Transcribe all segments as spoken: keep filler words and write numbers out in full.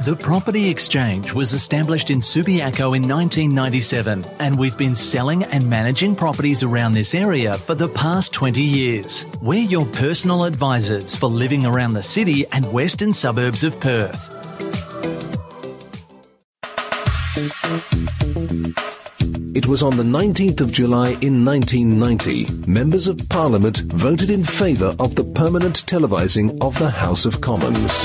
The Property Exchange was established in Subiaco in nineteen ninety-seven, and we've been selling and managing properties around this area for the past twenty years. We're your personal advisors for living around the city and western suburbs of Perth. It was on the nineteenth of July in nineteen ninety. Members of Parliament voted in favour of the permanent televising of the House of Commons.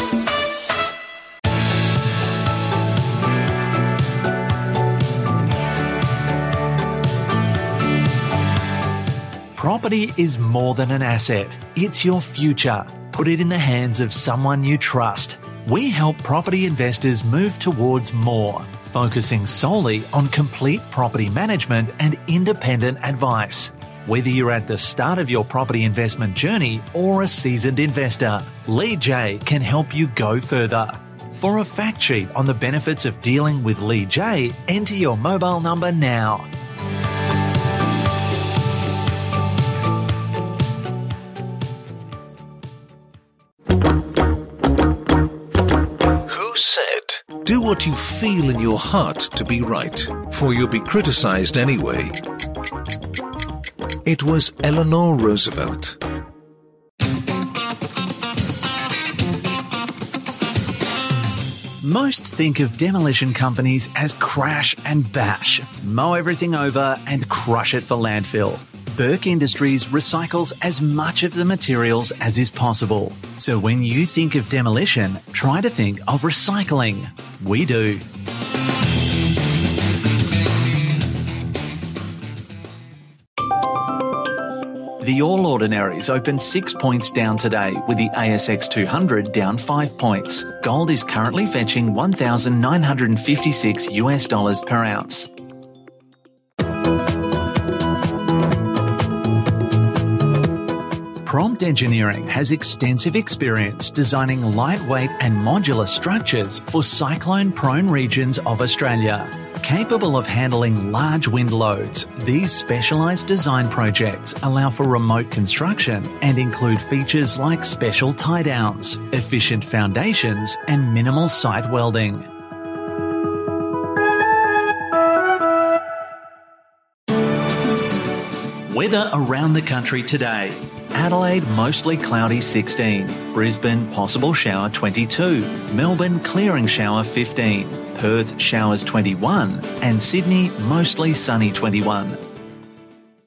Property is more than an asset. It's your future. Put it in the hands of someone you trust. We help property investors move towards more, focusing solely on complete property management and independent advice. Whether you're at the start of your property investment journey or a seasoned investor, Lee J can help you go further. For a fact sheet on the benefits of dealing with Lee J, enter your mobile number now. Do what you feel in your heart to be right, for you'll be criticized anyway. It was Eleanor Roosevelt. Most think of demolition companies as crash and bash, mow everything over and crush it for landfill. Burke Industries recycles as much of the materials as is possible. So when you think of demolition, try to think of recycling. We do. The All Ordinaries opened six points down today, with the A S X two hundred down five points. Gold is currently fetching one thousand nine hundred fifty-six US dollars per ounce. Prompt Engineering has extensive experience designing lightweight and modular structures for cyclone-prone regions of Australia. Capable of handling large wind loads, these specialised design projects allow for remote construction and include features like special tie-downs, efficient foundations and minimal site welding. Weather around the country today. Adelaide, mostly cloudy sixteen. Brisbane, possible shower twenty-two. Melbourne, clearing shower fifteen. Perth, showers twenty-one. And Sydney, mostly sunny twenty-one.